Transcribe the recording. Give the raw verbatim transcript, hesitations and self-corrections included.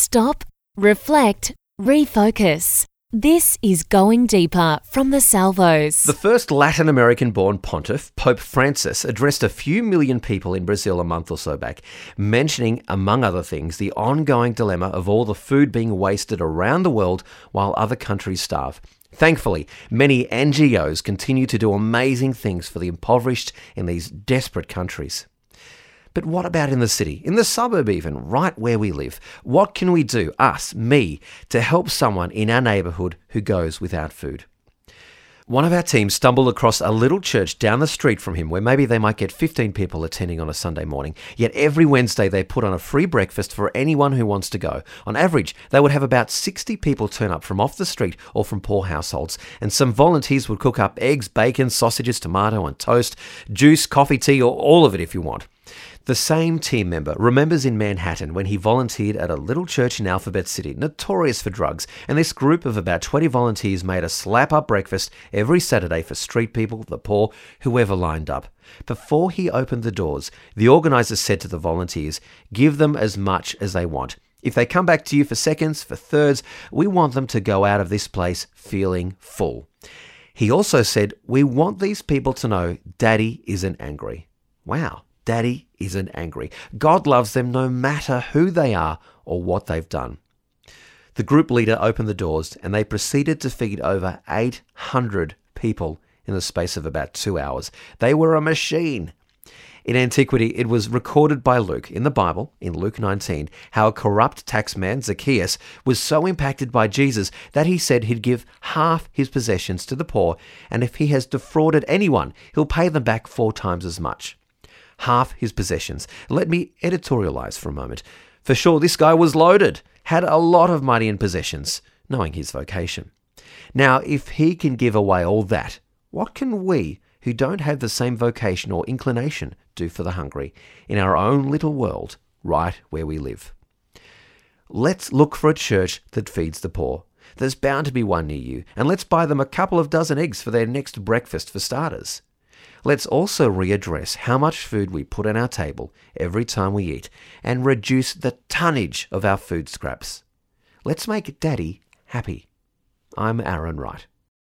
Stop, reflect, refocus. This is Going Deeper from the Salvos. The first Latin American-born pontiff, Pope Francis, addressed a few million people in Brazil a month or so back, mentioning, among other things, the ongoing dilemma of all the food being wasted around the world while other countries starve. Thankfully, many N G Os continue to do amazing things for the impoverished in these desperate countries. But what about in the city, in the suburb even, right where we live? What can we do, us, me, to help someone in our neighbourhood who goes without food? One of our team stumbled across a little church down the street from him where maybe they might get fifteen people attending on a Sunday morning. Yet every Wednesday they put on a free breakfast for anyone who wants to go. On average, they would have about sixty people turn up from off the street or from poor households. And some volunteers would cook up eggs, bacon, sausages, tomato and toast, juice, coffee, tea, or all of it if you want. The same team member remembers in Manhattan when he volunteered at a little church in Alphabet City, notorious for drugs, and this group of about twenty volunteers made a slap-up breakfast every Saturday for street people, the poor, whoever lined up. Before he opened the doors, the organisers said to the volunteers, "Give them as much as they want. If they come back to you for seconds, for thirds, we want them to go out of this place feeling full." He also said, "We want these people to know Daddy isn't angry." Wow. Daddy isn't angry. God loves them no matter who they are or what they've done. The group leader opened the doors and they proceeded to feed over eight hundred people in the space of about two hours. They were a machine. In antiquity, it was recorded by Luke in the Bible, in Luke nineteen, how a corrupt taxman, Zacchaeus, was so impacted by Jesus that he said he'd give half his possessions to the poor, and if he has defrauded anyone, he'll pay them back four times as much. Half his possessions. Let me editorialize for a moment. For sure, this guy was loaded, had a lot of money and possessions, knowing his vocation. Now, if he can give away all that, what can we, who don't have the same vocation or inclination, do for the hungry in our own little world, right where we live? Let's look for a church that feeds the poor. There's bound to be one near you, and let's buy them a couple of dozen eggs for their next breakfast for starters. Let's also readdress how much food we put on our table every time we eat and reduce the tonnage of our food scraps. Let's make Daddy happy. I'm Aaron Wright.